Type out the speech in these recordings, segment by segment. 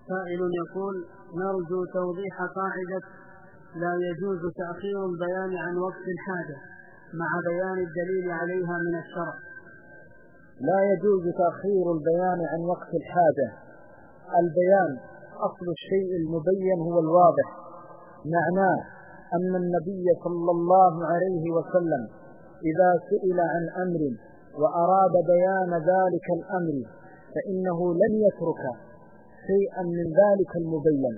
سائل يقول: نرجو توضيح قاعدة لا يجوز تأخير البيان عن وقت الحاجة مع بيان الدليل عليها من الشرع. لا يجوز تأخير البيان عن وقت الحاجة. البيان أصل الشيء المبين هو الواضح، معناه أن النبي صلى الله عليه وسلم إذا سئل عن أمر وأراد بيان ذلك الأمر فإنه لن يترك شيئا من ذلك المبين.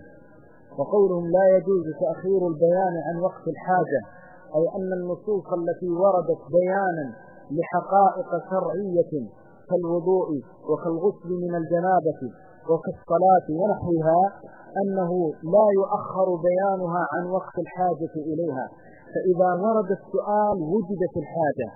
وقولهم لا يجوز تأخير البيان عن وقت الحاجة أي أن النصوص التي وردت بيانا لحقائق شرعية كالوضوء وكالغسل من الجنابة وكالصلاة ونحوها أنه لا يؤخر بيانها عن وقت الحاجة إليها، فإذا ورد السؤال وجدت الحاجة.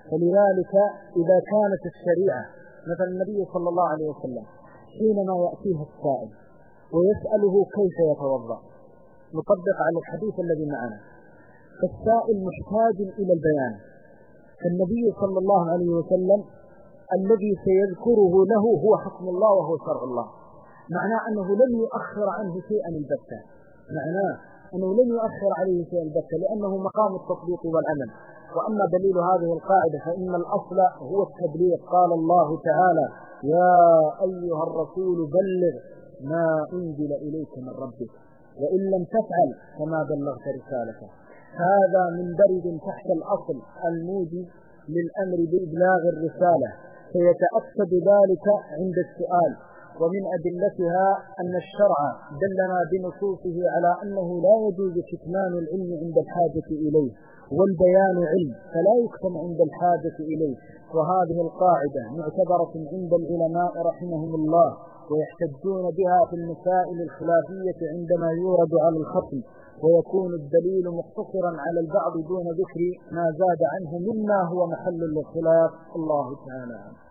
فلذلك إذا كانت الشريعة مثل النبي صلى الله عليه وسلم حينما يأتيه السائل ويسأله كيف يتوضأ، نطبق على الحديث الذي معنا، فالسائل محتاج إلى البيان، فالنبي صلى الله عليه وسلم الذي سيذكره له هو حكم الله وهو شرع الله، معناه أنه لن يؤخر عنه شيئا البتة، معناه أنه لن يؤخر عليه شيئا البتة لأنه مقام التطبيق والعمل. وأما دليل هذه القاعدة فإن الأصل هو التبليغ. قال الله تعالى: يا أيها الرسول بلغ ما أنزل إليك من ربك وإن لم تفعل فما بلغت رسالته. هذا مندرج تحت الأصل الموجب للأمر بإبلاغ الرسالة، فيتأكد ذلك عند السؤال. ومن أدلتها أن الشرع دلنا بنصوصه على أنه لا يجوز كتمان العلم عند الحاجة إليه، والبيان علم فلا يكتم عند الحاجة إليه. وهذه القاعدة معتبرة عند العلماء رحمهم الله، ويحتجون بها في المسائل الخلافية عندما يورد على الختم، ويكون الدليل مقتصرا على البعض دون ذكر ما زاد عنه مما هو محل للخلاف. الله تعالى.